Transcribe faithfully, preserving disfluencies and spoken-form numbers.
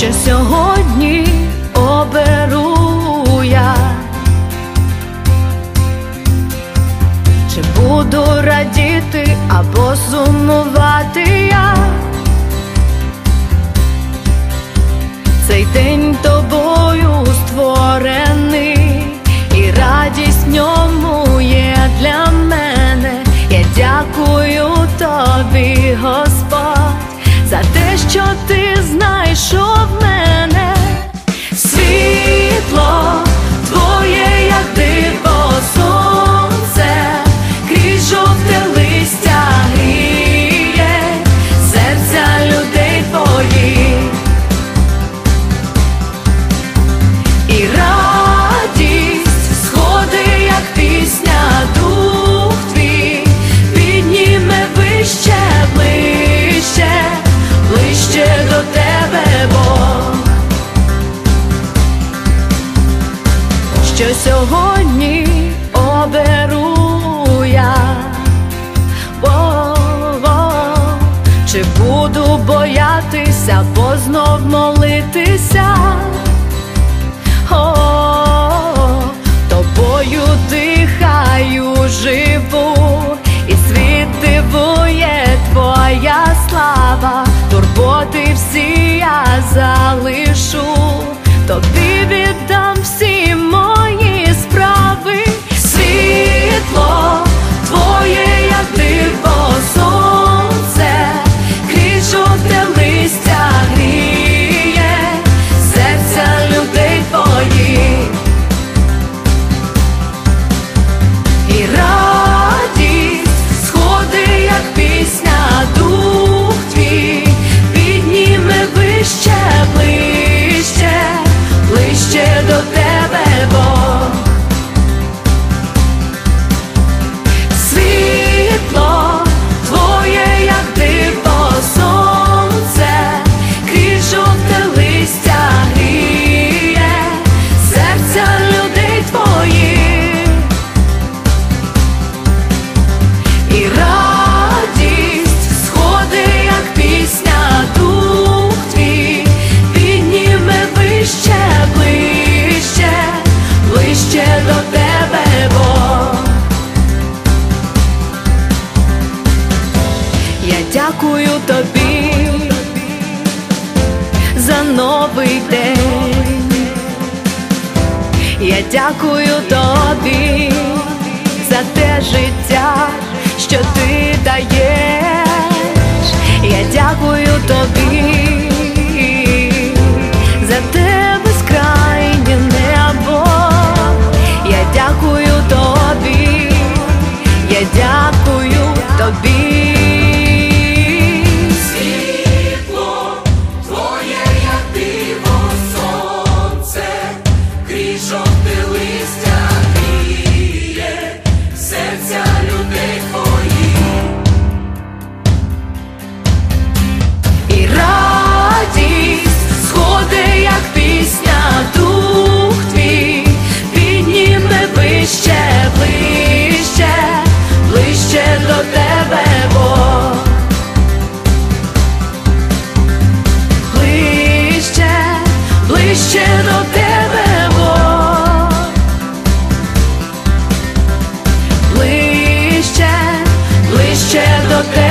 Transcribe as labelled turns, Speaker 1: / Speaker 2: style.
Speaker 1: що сьогодні оберу я. Чи буду радіти або сумувати я? Цей день тобою створений, і радість в ньому є для мене. Я дякую тобі, Господь, за те, що ти знайшов мене. Світло твоє, як диво, сонце, крізь жовте листя гріє серця людей твоїх. І радість сходить, як пісня, дух твій підніме вище, ближче, ближче до тебе, Бог. Що сьогодні оберу я? О-о-о. Чи буду боятися, бо знов молитися? О, тобою дихаю, живу, і світ дивує твоя слава. Турботи всі я залишу, тобі віддам всі мої справи. Світло твоє, як диво, сонце, крізь жовте листя гріє серця людей твоїх. І радість сходить, як пісня, дух твій підніме вище, ближче, ближче до тебе, Бог. Світло твоє, як диво, сонце, крізь жовте листя гріє серця людей твоїх. І радість сходить, як пісня, дух твій підніме вище, ближче, ближче до тебе, Бог. Я дякую тобі за новий день. Я дякую тобі за те життя, що ти даєш. Я дякую тобі за те безкрайнє небо. Я дякую тобі, я дякую тобі.
Speaker 2: Світло твоє, як диво, сонце, крізь жовте листя гріє серця людей твоїх.
Speaker 1: І радість сходить, як пісня, дух твій підніме вище, ближче, ближче до тебе, Бог. Ближче, ближче до тебе, Бог. Ближче, ближче до тебе.